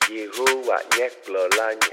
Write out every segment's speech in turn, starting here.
Yehovah Nyeklolanye.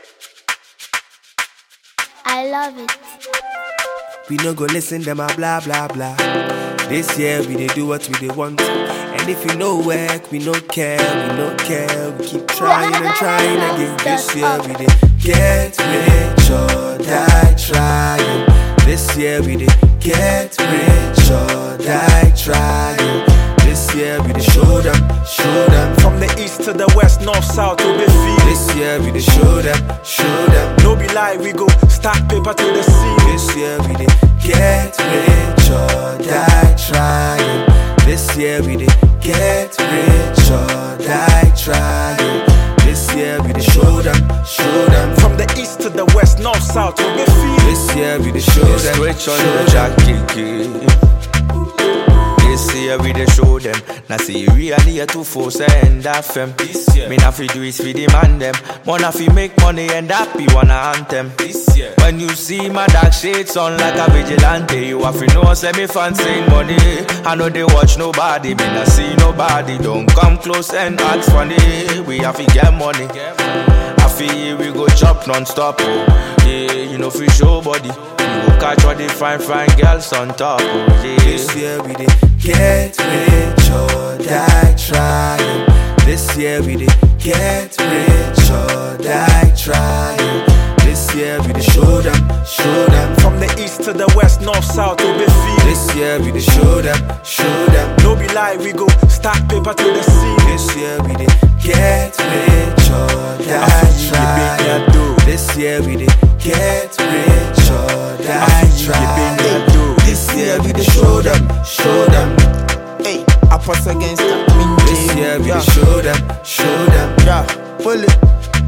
I love it. We no go listen them a blah blah blah. This year we dey do what we dey want. And if you no work, we no care, We keep trying and trying again. This year we dey get rich or die trying. This year we dey get rich or die trying. This year we dey show them. From the east to the west, north, south, we be feed. This year we dey show them. No be lie, we go stack paper to the sea. This year we dey get rich or die trying. This year we dey get rich or die trying. This year we dey show them. From the east to the west, north, south, we be feed. This year we dey show them. Switch on the jacket. This year we dey show them. Now see really here to force and that fam. This year me not fi do it fi demand them. Wanna fi make money and happy wanna anthem. This year When you see my dark shades on like a vigilante, you have to know say me fancy money. I know they watch nobody, me not see nobody. Don't come close and act funny. We have to get money. I feel we go chop non-stop. Oh. Yeah, you know fi show body. We go catch all the fine girls on top. Oh. Yeah. This year we dey get rich or die trying. This year we dey get rich or die trying. This year we dey show them. From the east to the west, north, south, we be feed. This year we dey show them. No be lie, we go stack paper to the sea. This year we dey get rich or die trying. This year we dey get rich or die trying. This year we dey show them. Hey, I pass against that mean. This year we dey show them. Yeah, pull it.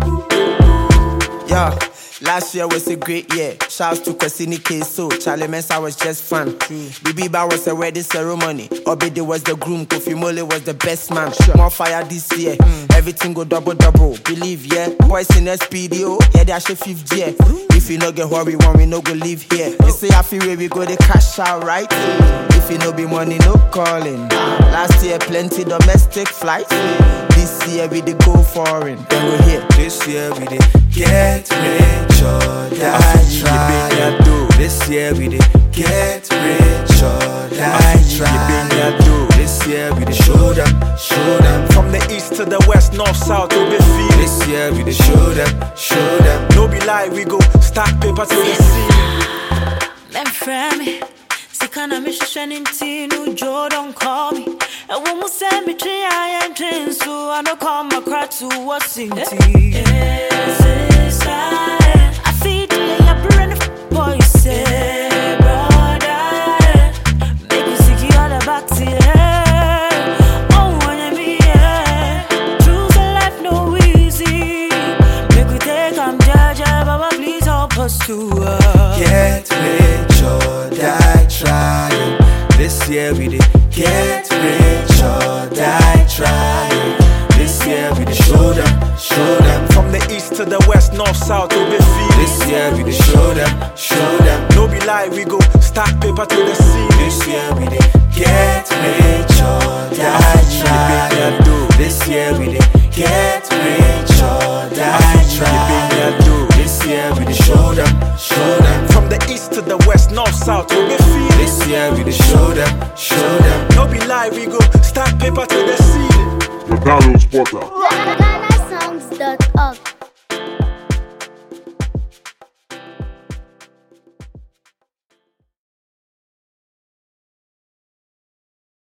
Yeah, last year was a great year. Shouts to Kwesini Keso. Charlie Mensa was just fun. Bibiba was a wedding ceremony. Obede was the groom. Kofi Mole was the best man. More fire this year. Everything go double. Believe, yeah. Boys in SPDO. Yeah, they are 5th year. If you no get what we want, we no go live here. You say I feel where we go, they cash out, right? If you no be money, no calling. Last year, plenty domestic flights. This year, we dey go foreign. Then we here. This year we dey get rich or die trying. This year we dey get rich or die trying. This year we dey show them. From the east to the west, north, south, we be feed. This year we dey show them. No be lie, we go stack paper to the sea. Them friend me. Sikana me shining tinu Joe don't call me. And when we send me tree I am trained so I don't come across to what's in tea. I feed you your brain boy say brother. Make you sick you all the back to oh wanna be choose a life no easy. Make we take judge Baba please help us to get rich or die trying. This year we dey get rich or die trying. This year we dey show them. From the east to the west, north, south, we be feed. This year we dey show them. No be lie, we go stack paper to the sea. This year we dey get rich or die trying. This year we dey get rich or die trying. This year we dey show them. From the east to the west, north, south, we be feed. This year we dey show them. No be lie, we go stack paper to the sea. The Download Spotter.